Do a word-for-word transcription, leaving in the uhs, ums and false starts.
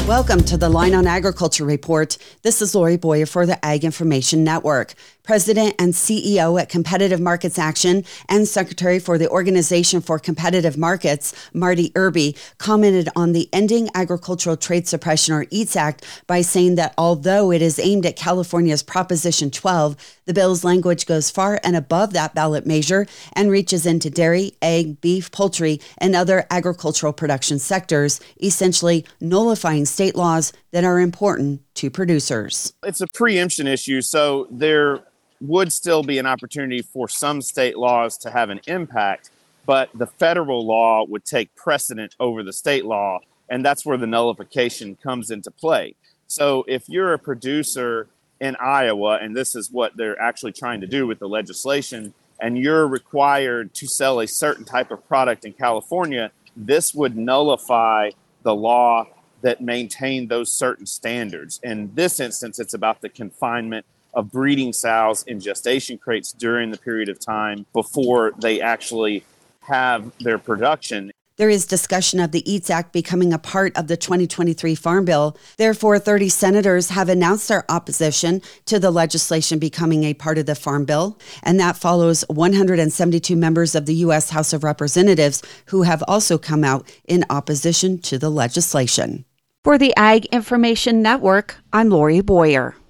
Welcome to the Line on Agriculture Report. This is Lori Boyer for the Ag Information Network. President and C E O at Competitive Markets Action and Secretary for the Organization for Competitive Markets, Marty Irby, commented on the Ending Agricultural Trade Suppression or EATS Act by saying that although it is aimed at California's Proposition twelve, the bill's language goes far and above that ballot measure and reaches into dairy, egg, beef, poultry, and other agricultural production sectors, essentially nullifying state laws that are important to producers. It's a preemption issue, so there would still be an opportunity for some state laws to have an impact, but the federal law would take precedent over the state law, and that's where the nullification comes into play. So if you're a producer in Iowa, and this is what they're actually trying to do with the legislation, and you're required to sell a certain type of product in California, this would nullify the law that maintain those certain standards. In this instance, it's about the confinement of breeding sows in gestation crates during the period of time before they actually have their production. There is discussion of the EATS Act becoming a part of the twenty twenty-three Farm Bill. Therefore, thirty senators have announced their opposition to the legislation becoming a part of the Farm Bill, and that follows one hundred seventy-two members of the U S House of Representatives who have also come out in opposition to the legislation. For the Ag Information Network, I'm Lori Boyer.